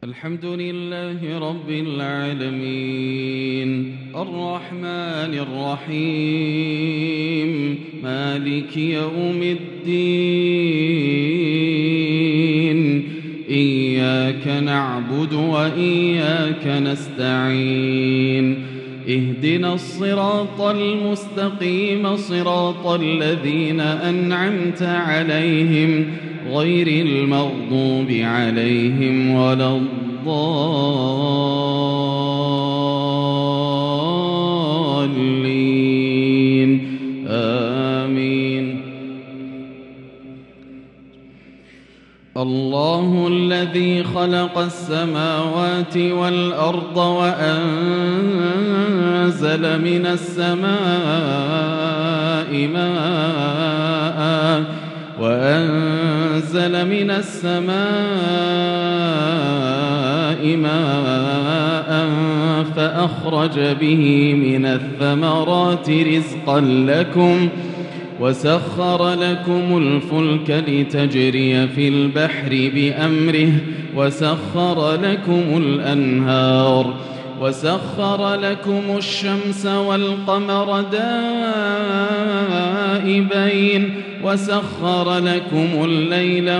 الحمد لله رب العالمين الرحمن الرحيم مالك يوم الدين إياك نعبد وإياك نستعين اهدنا الصراط المستقيم صراط الذين أنعمت عليهم غير المغضوب عليهم ولا الضالين آمين. الله الذي خلق السماوات والأرض وأنزل من السماء ماء فأخرج به من الثمرات رزقا لكم وسخر لكم الفلك لتجري في البحر بأمره وسخر لكم الأنهار وسخر لكم الشمس والقمر دائبين وسخر لكم الليل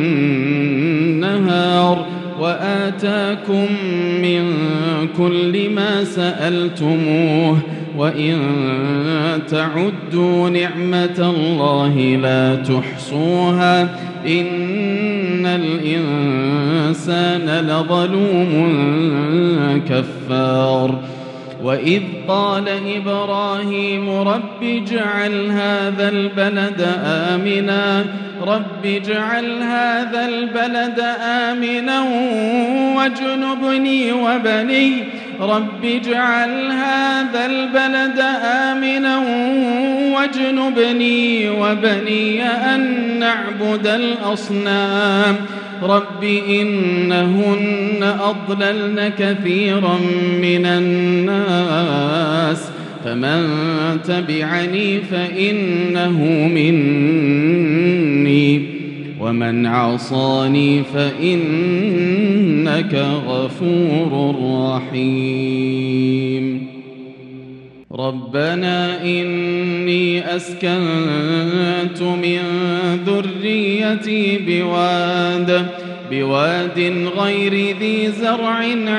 والنهار وآتاكم من كل ما سألتموه وإن تعدوا نعمة الله لا تحصوها إن الإنسان لظلوم كفار. وإذ قال إبراهيم رب اجعل هذا البلد آمنا واجنبني وبني أن نعبد الأصنام رب إنهن أضللن كثيرا من الناس فمن تبعني فإنه مني ومن عصاني فإنك غفور رحيم. ربنا إني أسكنت من ذريتي بواد غير ذي زرع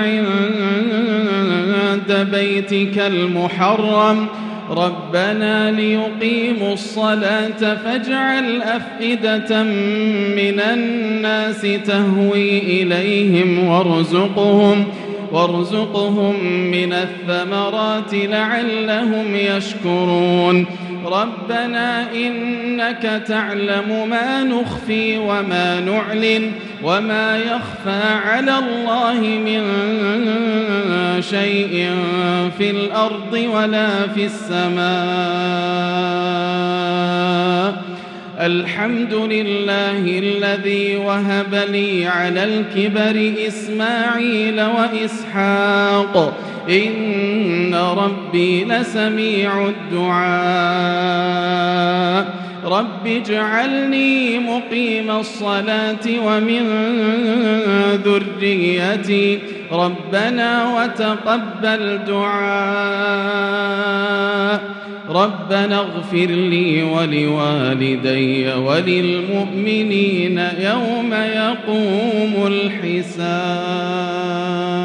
عند بيتك المحرم ربنا ليقيموا الصلاة فاجعل أفئدة من الناس تهوي إليهم وارزقهم من الثمرات لعلهم يشكرون. ربنا إنك تعلم ما نخفي وما نعلن وما يخفى على الله من شيء في الأرض ولا في السماء. الحمد لله الذي وهب لي على الكبر إسماعيل وإسحاق إن ربي لسميع الدعاء. رب اجعلني مقيم الصلاة ومن ذريتي ربنا وتقبل دعاء. ربنا اغفر لي ولوالدي وللمؤمنين يوم يقوم الحساب.